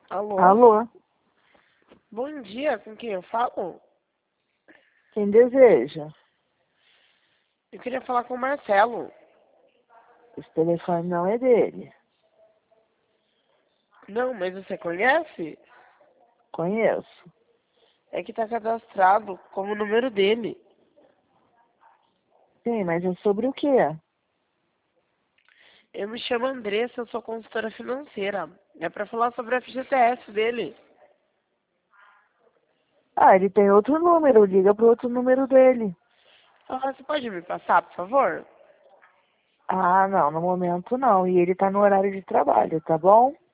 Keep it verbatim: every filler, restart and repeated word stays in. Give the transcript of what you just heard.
Alô? Alô? Bom dia, com quem eu falo? Quem deseja? Eu queria falar com o Marcelo. Esse telefone não é dele. Não, mas você conhece? Conheço. É que tá cadastrado como o número dele. Sim, mas é sobre o quê? Eu me chamo Andressa, eu sou consultora financeira. É pra falar sobre a F G T S dele. Ah, ele tem outro número. Liga pro outro número dele. Ah, você pode me passar, por favor? Ah, não. No momento não. E ele tá no horário de trabalho, tá bom?